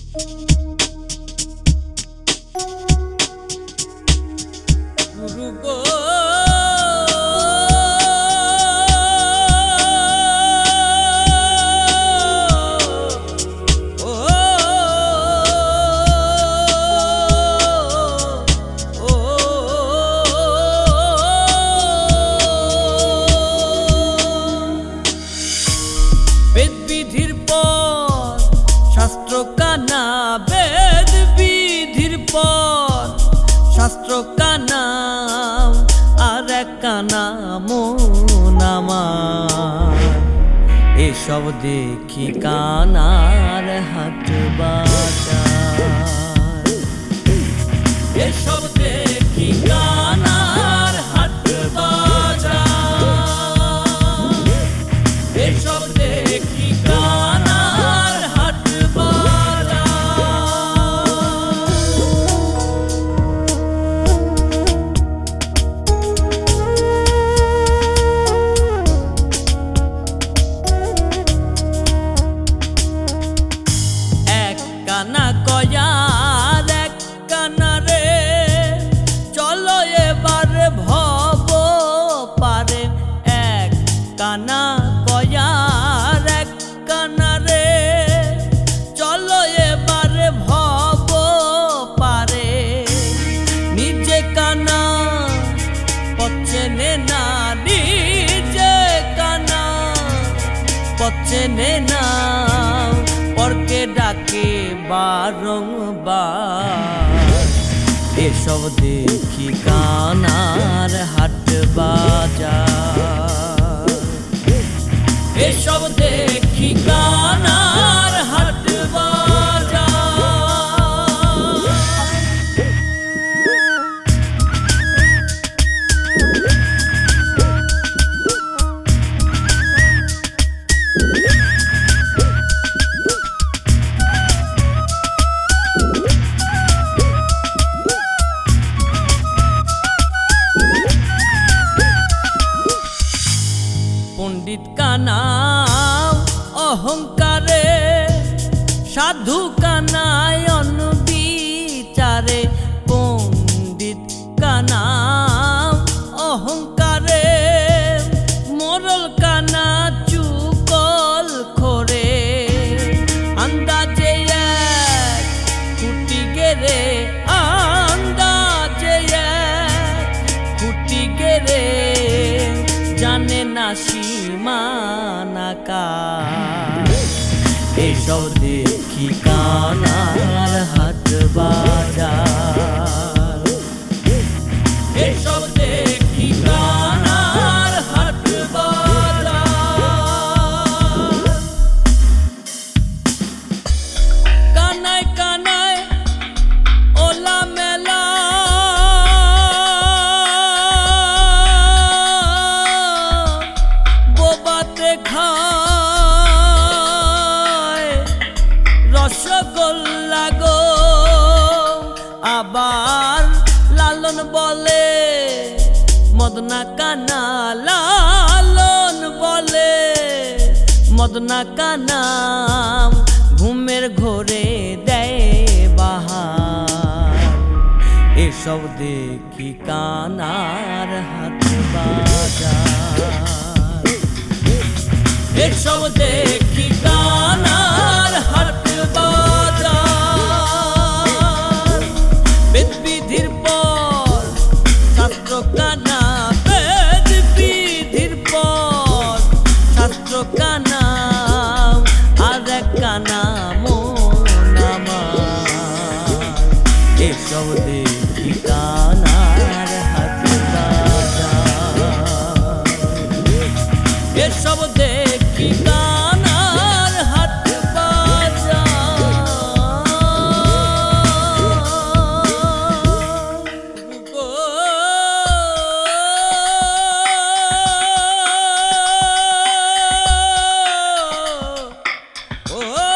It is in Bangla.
বেদবিধির পর শাস্ত্র কানা, বেদবিধির পর শাস্ত্র কানা, আর এক কানা মন আমার। এসব দেখি কানার হাট বাজার, এসব দেখি কানার হাট বাজার, এসব দেখি কানার হাট কানা কয়ার এক কানা রে, চলো এবার ভব পারে। এক কানা কয়ার এক কানা রে, চলো এবার ভব পারে। নিজে কানা পচেনে না, নিজে কানা পচেনে না, পরকে ডাকে বারংবার। এসব দেখি কানার হাট বাজার, এসব দেখি কানার হাট বাজার। পণ্ডিত কানা অহংকারে, সাধু কানায় অনবিচারে। পণ্ডিত কানা অহংকারে, মোরল কানা চুকল খোরে। আন্দাজে এক খুঁটি গেরে, আন্দাজে এক খুঁটি গেরে, জানে না সীমানাকার। এসব দেখি কানার হাট বাজার, এসব দেখি কানার হাট বাজার। কানায় কানায় ওলা মেলা, খায় রসগোল্লা গো। আবার লালন বলে মদনা কানা, লালন বলে মদনা কানা, ঘুমের ঘোরে দেয় বাহার। এসব দেখি কানার হাট বাজার, এসব দেখি কানার হাট বাজার। বেদবিধির পর শাস্ত্র কানা, বেদবিধির পর শাস্ত্র কানা, আর এক কানা মন আমার। এসব দেখি কানার হাট বাজার, এসব দেখি কানার হাট বাজার।